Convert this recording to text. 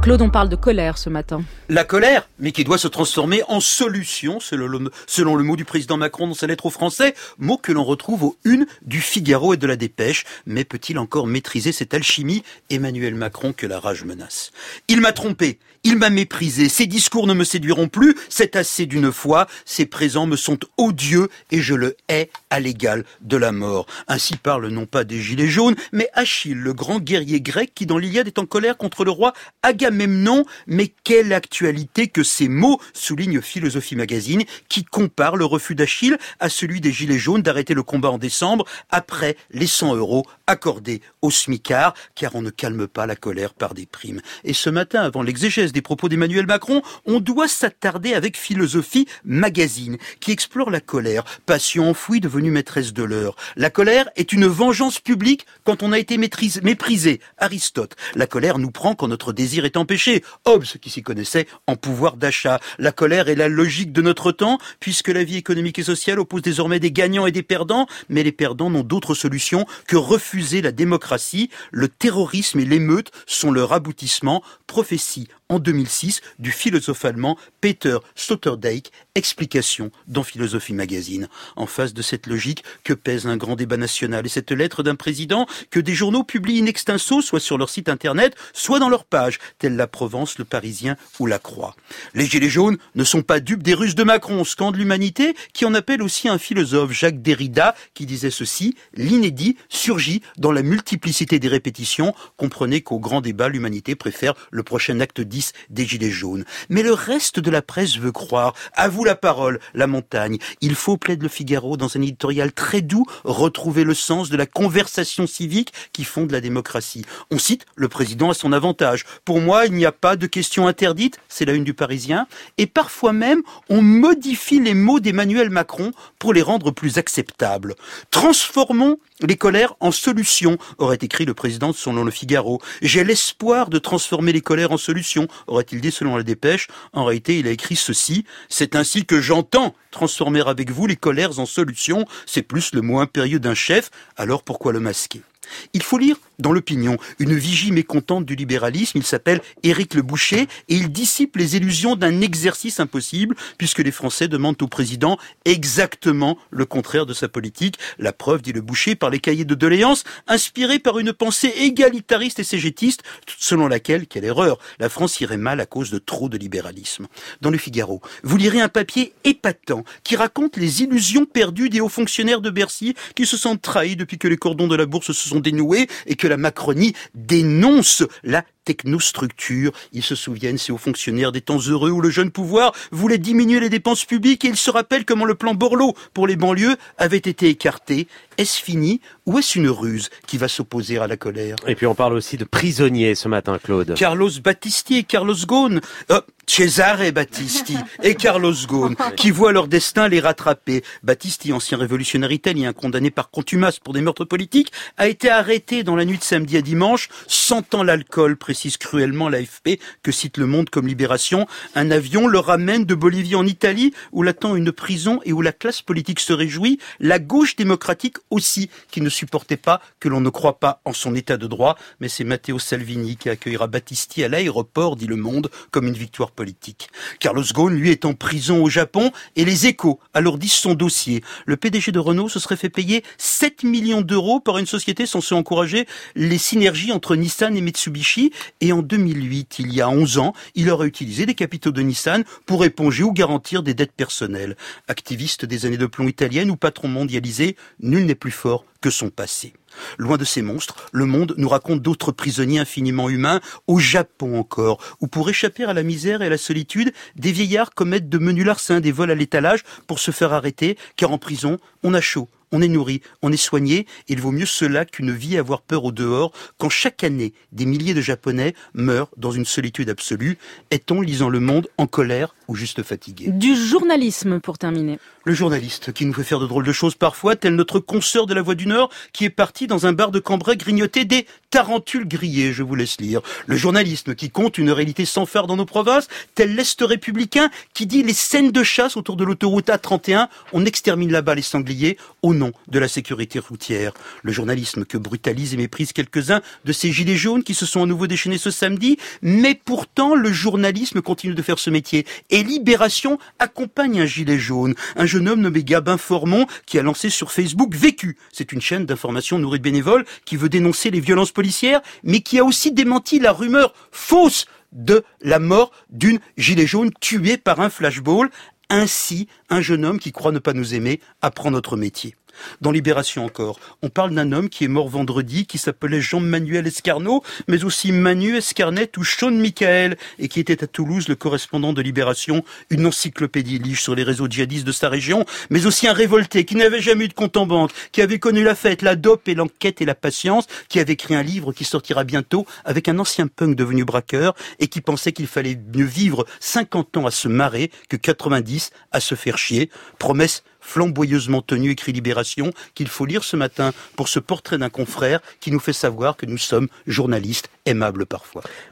Claude, on parle de colère ce matin. La colère, mais qui doit se transformer en solution, selon le mot du président Macron dans sa lettre aux Français, mot que l'on retrouve aux unes du Figaro et de la Dépêche. Mais peut-il encore maîtriser cette alchimie, Emmanuel Macron, que la rage menace? Il m'a trompé, il m'a méprisé, ses discours ne me séduiront plus, c'est assez d'une fois, ses présents me sont odieux et je le hais à l'égal de la mort. Ainsi parle non pas des gilets jaunes, mais Achille, le grand guerrier grec qui dans l'Iliade est en colère contre le roi Agamemnon. Mais quelle actualité que ces mots, souligne Philosophie Magazine, qui compare le refus d'Achille à celui des gilets jaunes d'arrêter le combat en décembre après les 100 € accordés aux smicards, car on ne calme pas la colère par des primes. Et ce matin, avant l'exégèse des propos d'Emmanuel Macron, on doit s'attarder avec Philosophie Magazine, qui explore la colère, passion enfouie devenue maîtresse de l'heure. La colère est une vengeance publique quand on a été méprisé. Aristote. La colère nous prend quand notre désir est empêché. Hobbes, qui s'y connaissait en pouvoir d'achat. La colère est la logique de notre temps, puisque la vie économique et sociale oppose désormais des gagnants et des perdants, mais les perdants n'ont d'autre solution que refuser la démocratie. Le terrorisme et l'émeute sont leur aboutissement. Prophétie en 2006 du philosophe allemand Peter Sloterdijk, explication dans Philosophie Magazine. En face de cette logique, que pèse un grand débat national et cette lettre d'un président que des journaux publient in extenso, soit sur leur site internet, soit dans leur page, telle la Provence, le Parisien ou la Croix. Les gilets jaunes ne sont pas dupes des ruses de Macron, scande l'humanité, qui en appelle aussi un philosophe, Jacques Derrida, qui disait ceci: l'inédit surgit dans la multiplicité des répétitions. Comprenez qu'au grand débat, l'humanité préfère le prochain acte 10 des gilets jaunes. Mais le reste de la presse veut croire. À vous la parole, la montagne. Il faut, plaide le Figaro dans un éditorial très doux, retrouver le sens de la conversation civique qui fonde la démocratie. On cite le président à son avantage. Pour moi, il n'y a pas de questions interdites, c'est la une du Parisien. Et parfois même, on modifie les mots d'Emmanuel Macron pour les rendre plus acceptables. Transformons les colères en solutions, aurait écrit le président selon le Figaro. J'ai l'espoir de transformer les colères en solutions, aurait-il dit selon la Dépêche. En réalité, il a écrit ceci: c'est ainsi que j'entends transformer avec vous les colères en solutions. C'est plus le mot impérieux d'un chef, alors pourquoi le masquer? Il faut lire dans l'Opinion une vigie mécontente du libéralisme. Il s'appelle Éric Le Boucher et il dissipe les illusions d'un exercice impossible puisque les Français demandent au président exactement le contraire de sa politique. La preuve, dit Le Boucher, par les cahiers de doléances inspirés par une pensée égalitariste et ségétiste selon laquelle, quelle erreur, la France irait mal à cause de trop de libéralisme. Dans le Figaro, vous lirez un papier épatant qui raconte les illusions perdues des hauts fonctionnaires de Bercy qui se sentent trahis depuis que les cordons de la bourse se sont dénoués et que la Macronie dénonce la technostructure. Ils se souviennent, ces hauts fonctionnaires, des temps heureux où le jeune pouvoir voulait diminuer les dépenses publiques et ils se rappellent comment le plan Borloo pour les banlieues avait été écarté. Est-ce fini ou est-ce une ruse qui va s'opposer à la colère? Et puis on parle aussi de prisonniers ce matin, Claude. Carlos Battisti et Carlos Ghosn, Cesare Battisti et Carlos Ghosn, qui voient leur destin les rattraper. Battisti, ancien révolutionnaire italien, condamné par contumace pour des meurtres politiques, a été arrêté dans la nuit de samedi à dimanche, sentant l'alcool, précise cruellement l'AFP, que cite Le Monde comme Libération. Un avion le ramène de Bolivie en Italie, où l'attend une prison et où la classe politique se réjouit. La gauche démocratique aussi, qui ne supportait pas que l'on ne croit pas en son état de droit. Mais c'est Matteo Salvini qui accueillera Battisti à l'aéroport, dit Le Monde, comme une victoire politique. Carlos Ghosn, lui, est en prison au Japon et les Échos alourdissent son dossier. Le PDG de Renault se serait fait payer 7 millions d'euros par une société censée encourager les synergies entre Nissan et Mitsubishi. Et en 2008, il y a 11 ans, il aurait utilisé des capitaux de Nissan pour éponger ou garantir des dettes personnelles. Activiste des années de plomb italiennes ou patron mondialisé, nul n'est plus fort que son passé. Loin de ces monstres, Le Monde nous raconte d'autres prisonniers infiniment humains, au Japon encore, où pour échapper à la misère et à la solitude, des vieillards commettent de menus larcins, des vols à l'étalage pour se faire arrêter, car en prison, on a chaud. On est nourri, on est soigné, et il vaut mieux cela qu'une vie à avoir peur au dehors, quand chaque année, des milliers de Japonais meurent dans une solitude absolue. Est-on, lisant Le Monde, en colère ou juste fatigué? Du journalisme pour terminer. Le journaliste qui nous fait faire de drôles de choses parfois, tel notre consoeur de la Voix du Nord qui est parti dans un bar de Cambrai grignoter des tarentules grillées, je vous laisse lire. Le journalisme qui compte une réalité sans phare dans nos provinces, tel l'Est républicain qui dit les scènes de chasse autour de l'autoroute A31, on extermine là-bas les sangliers au nom de la sécurité routière. Le journalisme que brutalisent et méprisent quelques-uns de ces gilets jaunes qui se sont à nouveau déchaînés ce samedi, mais pourtant le journalisme continue de faire ce métier. Et Libération accompagne un gilet jaune, un jeune homme nommé Gabin Formont qui a lancé sur Facebook Vécu. C'est une chaîne d'information nourrie de bénévoles qui veut dénoncer les violences policières, mais qui a aussi démenti la rumeur fausse de la mort d'une gilet jaune tuée par un flashball. Ainsi, un jeune homme qui croit ne pas nous aimer apprend notre métier. Dans Libération encore, on parle d'un homme qui est mort vendredi, qui s'appelait Jean-Manuel Escarnot, mais aussi Manu Escarnet ou Sean Michael, et qui était à Toulouse le correspondant de Libération, une encyclopédie lige sur les réseaux djihadistes de sa région, mais aussi un révolté qui n'avait jamais eu de compte en banque, qui avait connu la fête, la dope et l'enquête et la patience, qui avait écrit un livre qui sortira bientôt avec un ancien punk devenu braqueur et qui pensait qu'il fallait mieux vivre 50 ans à se marrer que 90 à se faire chier. Promesse flamboyeusement tenue, écrit Libération, qu'il faut lire ce matin pour ce portrait d'un confrère qui nous fait savoir que nous sommes journalistes aimables parfois.